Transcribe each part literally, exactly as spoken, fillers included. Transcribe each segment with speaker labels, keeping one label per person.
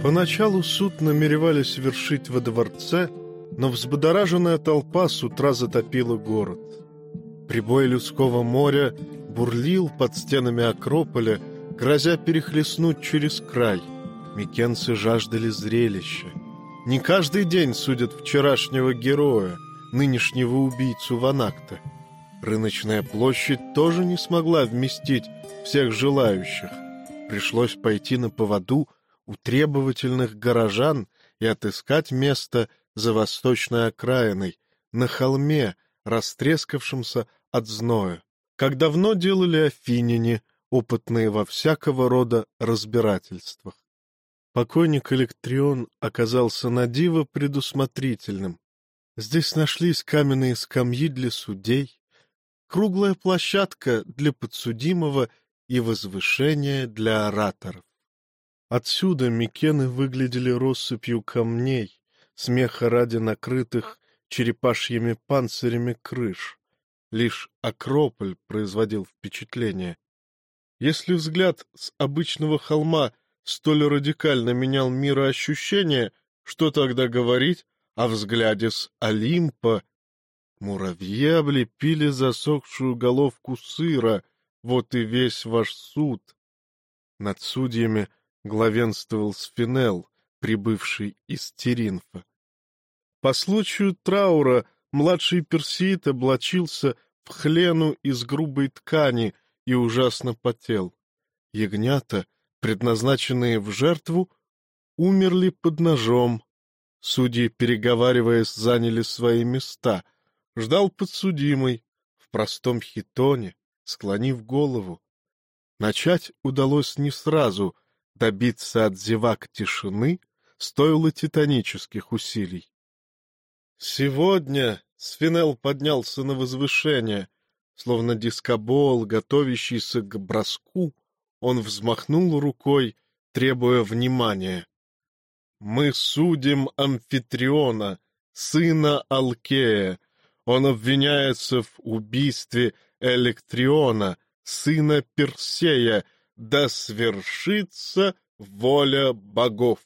Speaker 1: Поначалу суд намеревались вершить во дворце, но взбудораженная толпа с утра затопила город. Прибой людского моря бурлил под стенами Акрополя, грозя перехлестнуть через край. Микенцы жаждали зрелища. Не каждый день судят вчерашнего героя, нынешнего убийцу Ванакта. Рыночная площадь тоже не смогла вместить всех желающих. Пришлось пойти на поводу у требовательных горожан и отыскать место за восточной окраиной, на холме, растрескавшемся от зноя, как давно делали афиняне, опытные во всякого рода разбирательствах. Покойник Электрион оказался надиво предусмотрительным. Здесь нашлись каменные скамьи для судей, круглая площадка для подсудимого и возвышение для ораторов. Отсюда Микены выглядели россыпью камней, смеха ради накрытых черепашьими панцирями крыш. Лишь Акрополь производил впечатление. Если взгляд с обычного холма столь радикально менял мироощущение, что тогда говорить о взгляде с Олимпа? Муравьи облепили засохшую головку сыра, вот и весь ваш суд. Над судьями главенствовал Сфинел, прибывший из Теринфа. По случаю траура младший Персеид облачился в хлену из грубой ткани и ужасно потел. Ягнята, предназначенные в жертву, умерли под ножом. Судьи, переговариваясь, заняли свои места. Ждал подсудимый в простом хитоне, склонив голову. Начать удалось не сразу, добиться от зевак тишины стоило титанических усилий. Сегодня Сфинел поднялся на возвышение, словно дискобол, готовящийся к броску, он взмахнул рукой, требуя внимания. «Мы судим Амфитриона, сына Алкея. Он обвиняется в убийстве Электриона, сына Персея. Да свершится воля богов!»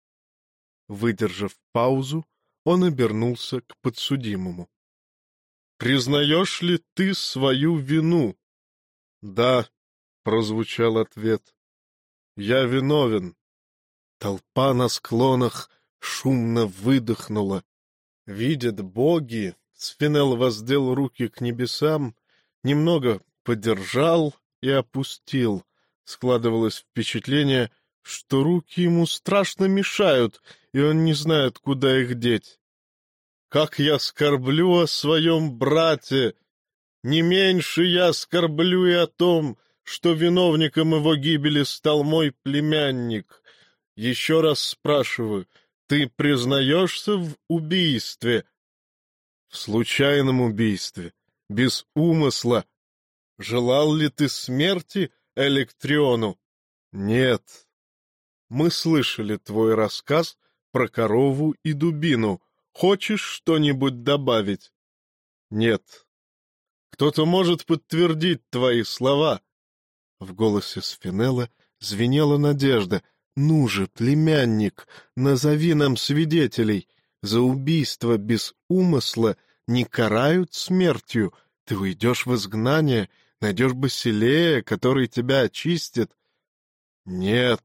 Speaker 1: Выдержав паузу, он обернулся к подсудимому. «Признаешь ли ты свою вину?» «Да», — прозвучал ответ. «Я виновен». Толпа на склонах шумно выдохнула. Видят боги, Сфинел воздел руки к небесам, немного подержал и опустил. Складывалось впечатление, что руки ему страшно мешают, и он не знает, куда их деть. «Как я скорблю о своем брате! Не меньше я скорблю и о том, что виновником его гибели стал мой племянник. Еще раз спрашиваю, ты признаешься в убийстве?» «В случайном убийстве, без умысла. Желал ли ты смерти Электриону?» «Нет». «Мы слышали твой рассказ про корову и дубину. Хочешь что-нибудь добавить?» «Нет». «Кто-то может подтвердить твои слова?» В голосе Сфинела звенела надежда. «Ну же, племянник, назови нам свидетелей. За убийство без умысла не карают смертью. Ты уйдешь в изгнание, найдешь Басилея, который тебя очистит». «Нет».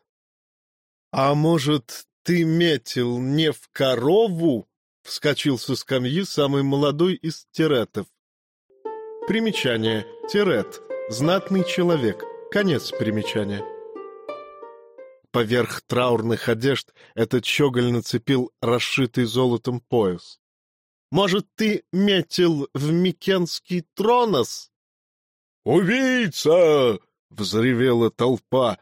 Speaker 1: «А может, ты метил не в корову?» — вскочил со скамьи самый молодой из тиретов. Примечание. Тирет. Знатный человек. Конец примечания. Поверх траурных одежд этот щеголь нацепил расшитый золотом пояс. «Может, ты метил в Микенский Тронос?»
Speaker 2: «Убийца!» —
Speaker 1: взревела толпа.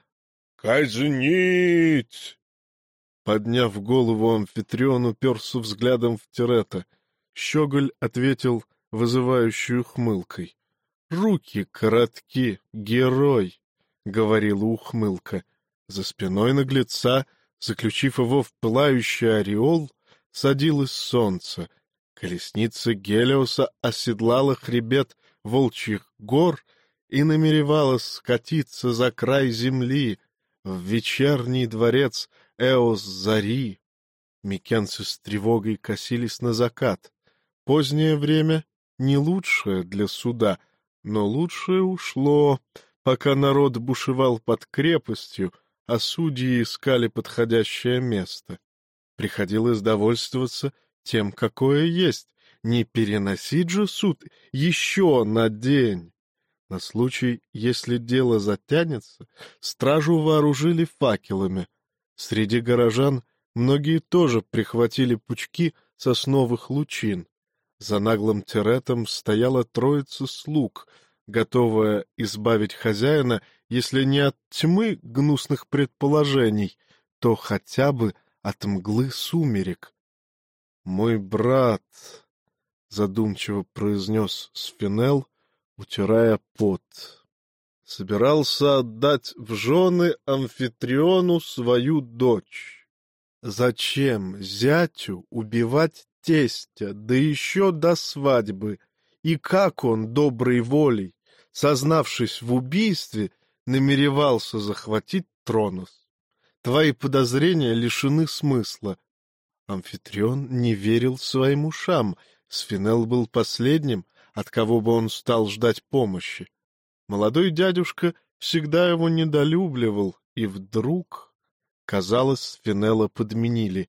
Speaker 2: «Казнить!»
Speaker 1: Подняв голову, Амфитрион уперся взглядом в Тирета. Щеголь ответил вызывающей ухмылкой. «Руки коротки, герой!» — говорила ухмылка. За спиной наглеца, заключив его в пылающий ореол, садилось солнце. Колесница Гелиоса оседлала хребет волчьих гор и намеревалась скатиться за край земли. В вечерний дворец Эос зари. Микенцы с тревогой косились на закат. Позднее время не лучшее для суда, но лучшее ушло, пока народ бушевал под крепостью, а судьи искали подходящее место. Приходилось довольствоваться тем, какое есть, не переносить же суд еще на день. На случай, если дело затянется, стражу вооружили факелами. Среди горожан многие тоже прихватили пучки сосновых лучин. За наглым Теретом стояла троица слуг, готовая избавить хозяина, если не от тьмы гнусных предположений, то хотя бы от мглы сумерек. — Мой брат, — задумчиво произнес Сфинел, утирая пот, — собирался отдать в жены Амфитриону свою дочь. Зачем зятю убивать тестя, да еще до свадьбы? И как он, доброй волей, сознавшись в убийстве, намеревался захватить Тронос? Твои подозрения лишены смысла. Амфитрион не верил своим ушам. Сфинел был последним, от кого бы он стал ждать помощи. Молодой дядюшка всегда его недолюбливал, и вдруг, казалось, Сфинела подменили.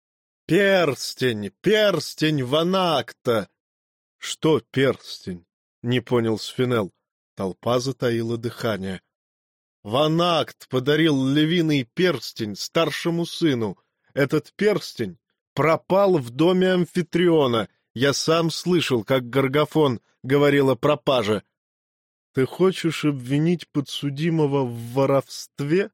Speaker 1: «Перстень! Перстень Ванакта!» «Что перстень?» — не понял Сфинел. Толпа затаила дыхание. «Ванакт подарил львиный перстень старшему сыну. Этот перстень пропал в доме Амфитриона. Я сам слышал, как Гаргафон говорил о пропаже. Ты хочешь обвинить подсудимого в воровстве?»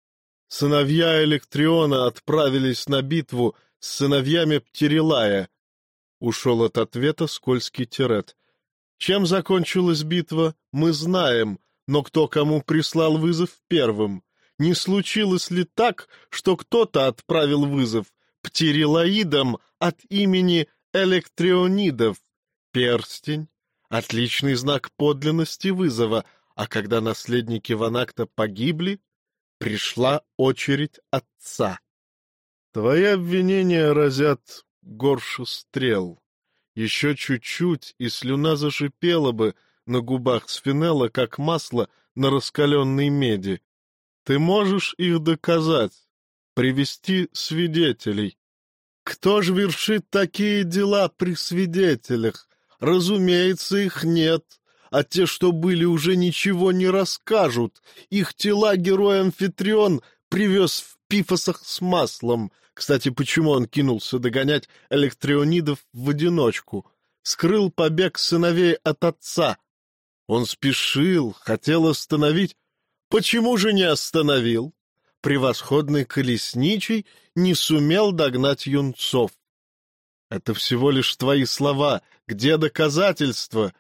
Speaker 1: Сыновья Электриона отправились на битву с сыновьями Птерилая. Ушел от ответа скользкий Терет. Чем закончилась битва, мы знаем, но кто кому прислал вызов первым? Не случилось ли так, что кто-то отправил вызов Птерилаидам от имени Электрионидов? Перстень — отличный знак подлинности вызова, а когда наследники Ванакта погибли, пришла очередь отца. Твои обвинения разят горше стрел. Еще чуть-чуть, и слюна зашипела бы на губах Сфинела, как масло на раскаленной меди. Ты можешь их доказать, привести свидетелей. Кто ж вершит такие дела при свидетелях? Разумеется, их нет, а те, что были, уже ничего не расскажут. Их тела герой Амфитрион привез в пифосах с маслом. Кстати, почему он кинулся догонять Электрионидов в одиночку? Скрыл побег сыновей от отца. Он спешил, хотел остановить. Почему же не остановил? Превосходный колесничий не сумел догнать юнцов. Это всего лишь твои слова. Где доказательства?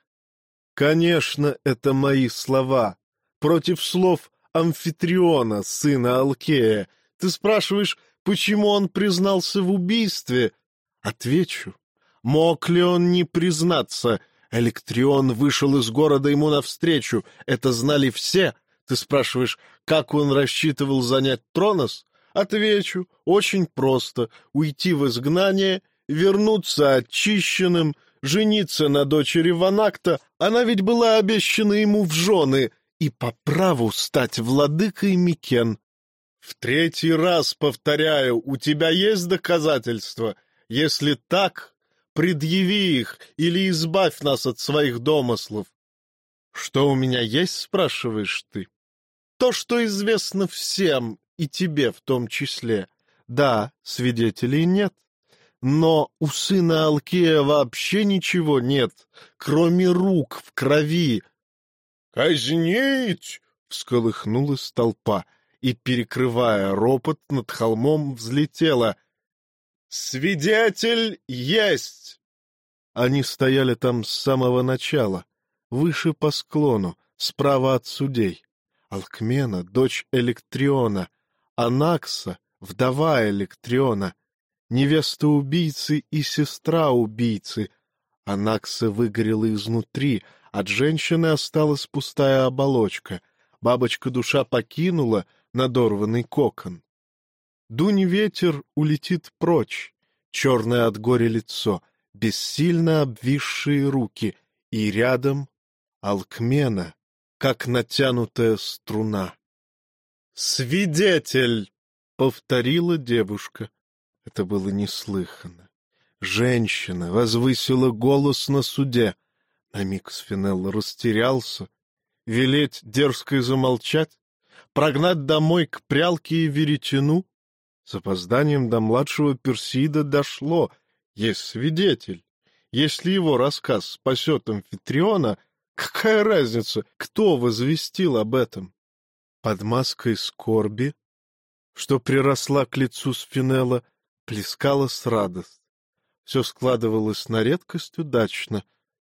Speaker 1: Конечно, это мои слова. Против слов Амфитриона, сына Алкея. Ты спрашиваешь, почему он признался в убийстве? Отвечу. Мог ли он не признаться? Электрион вышел из города ему навстречу. Это знали все. Ты спрашиваешь, как он рассчитывал занять Тронос? Отвечу. Очень просто. Уйти в изгнание, вернуться очищенным, жениться на дочери Ванакта. Она ведь была обещана ему в жены. И по праву стать владыкой Микен. В третий раз повторяю, у тебя есть доказательства? Если так, предъяви их или избавь нас от своих домыслов. Что у меня есть, спрашиваешь ты? То, что известно всем, и тебе в том числе. Да, свидетелей нет. Но у сына Алкея вообще ничего нет, кроме рук в крови. «Казнить!» — всколыхнулась толпа, и, перекрывая ропот, над холмом взлетела. «Свидетель есть!» Они стояли там с самого начала, выше по склону, справа от судей. Алкмена, дочь Электриона, Анакса, вдова Электриона, невеста убийцы и сестра убийцы. Анакса выгорела изнутри, от женщины осталась пустая оболочка. Бабочка-душа покинула надорванный кокон. Дунь ветер, улетит прочь, черное от горя лицо, бессильно обвисшие руки, и рядом Алкмена, как натянутая струна. «Свидетель!» — повторила девушка. Это было неслыханно. Женщина возвысила голос на суде. На миг Сфинел растерялся. Велеть дерзко замолчать? Прогнать домой к прялке и веретену? С опозданием до младшего Персида дошло. Есть свидетель. Если его рассказ спасет Амфитриона, какая разница, кто возвестил об этом? Под маской скорби, что приросла к лицу Сфинела, плескалась радость. Все складывалось на редкость удачно.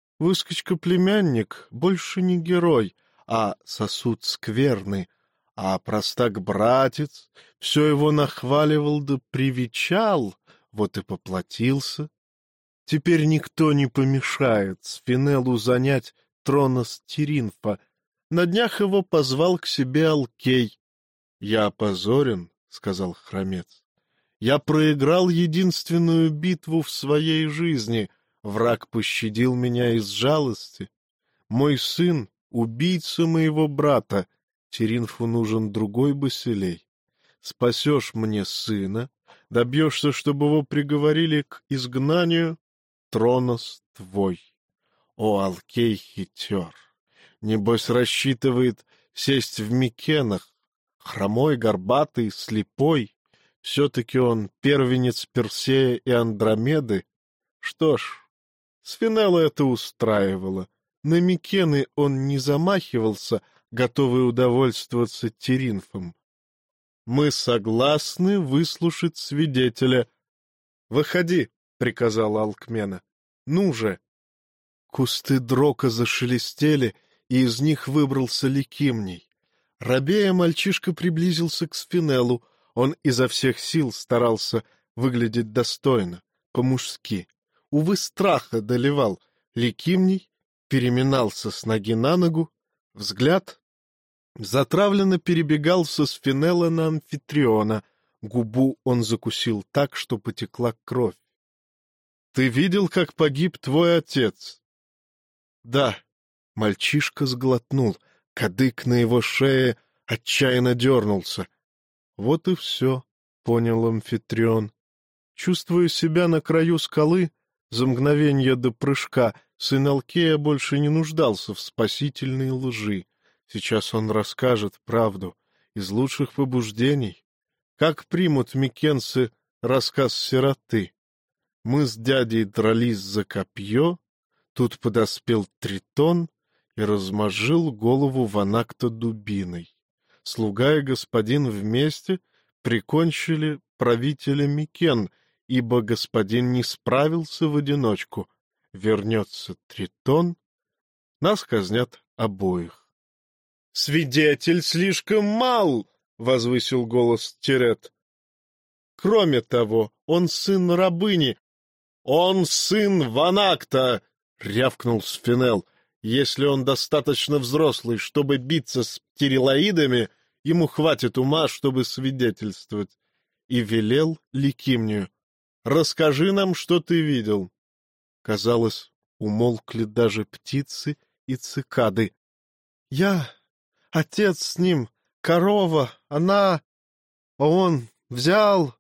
Speaker 1: Выскочка-племянник больше не герой, а сосуд скверный, а простак-братец все его нахваливал да привечал, вот и поплатился. Теперь никто не помешает Сфинелу занять трон Астеринфа. На днях его позвал к себе Алкей. — Я опозорен, — сказал хромец. — Я проиграл единственную битву в своей жизни. Враг пощадил меня из жалости. Мой сын — убийца моего брата. Теринфу нужен другой Басилей. Спасешь мне сына, добьешься, чтобы его приговорили к изгнанию, Тронос твой. О, Алкей хитер! Небось, рассчитывает сесть в Микенах. Хромой, горбатый, слепой. Все-таки он первенец Персея и Андромеды. Что ж, Сфинела это устраивало. На Микены он не замахивался, готовый удовольствоваться Теринфом. Мы согласны выслушать свидетеля. — Выходи, — приказала Алкмена. — Ну же! Кусты дрока зашелестели, и из них выбрался Ликимний. Робея мальчишка приблизился к Сфинелу. Он изо всех сил старался выглядеть достойно, по-мужски. Увы, страх одолевал. Ликимний переминался с ноги на ногу, взгляд затравленно перебегал со Сфинела на Амфитриона. Губу он закусил так, что потекла кровь. — Ты видел, как погиб твой отец? — Да. Мальчишка сглотнул. Кадык на его шее отчаянно дернулся. — Вот и все, — понял Амфитрион. Чувствуя себя на краю скалы, за мгновенье до прыжка, сын Алкея больше не нуждался в спасительной лжи. Сейчас он расскажет правду из лучших побуждений. Как примут микенцы рассказ сироты? Мы с дядей дрались за копье, тут подоспел Тритон и размозжил голову Ванакта дубиной. Слуга и господин вместе прикончили правителя Микен, ибо господин не справился в одиночку. Вернется Тритон, нас казнят обоих. — Свидетель слишком мал! — возвысил голос Терет. — Кроме того, он сын рабыни. — Он сын Ванакта! — рявкнул Сфинел. — Если он достаточно взрослый, чтобы биться с птерилоидами, ему хватит ума, чтобы свидетельствовать. И велел Ликимнию: — Расскажи нам, что ты видел. Казалось, умолкли даже птицы и цикады. — Я... Отец с ним, корова, она... Он взял...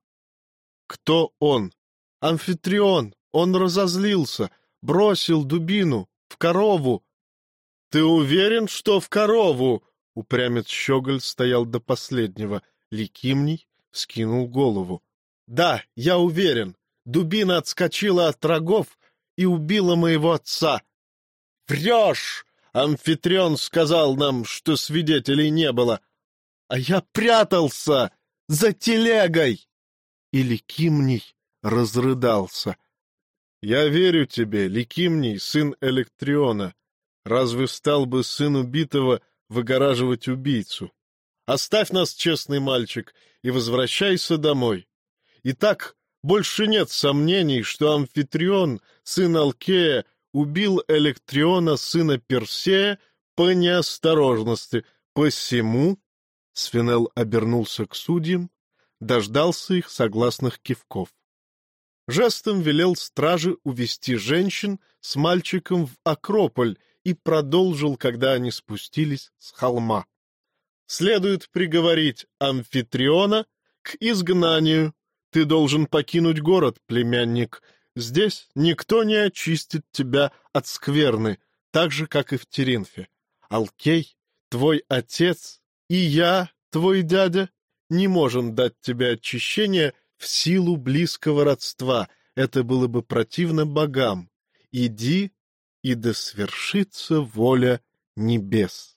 Speaker 1: Кто он? Амфитрион. Он разозлился, бросил дубину в корову. — Ты уверен, что в корову? Упрямец Щеголь стоял до последнего. Ликимний скинул голову. — Да, я уверен. Дубина отскочила от рогов и убила моего отца. — Врешь! Амфитрион сказал нам, что свидетелей не было. А я прятался за телегой. И Ликимний разрыдался. — Я верю тебе, Ликимний, сын Электриона. Разве стал бы сын убитого выгораживать убийцу? Оставь нас, честный мальчик, и возвращайся домой. Итак, больше нет сомнений, что Амфитрион, сын Алкея, убил Электриона, сына Персея, по неосторожности. Посему Сфинел обернулся к судьям. дождался их согласных кивков. Жестом велел страже увести женщин с мальчиком в Акрополь и продолжил, когда они спустились с холма. Следует приговорить Амфитриона к изгнанию. Ты должен покинуть город, племянник. Здесь никто не очистит тебя от скверны, так же, как и в Теринфе. Алкей, твой отец, и я, твой дядя, не можем дать тебе очищение в силу близкого родства. Это было бы противно богам. Иди, и да свершится воля небес.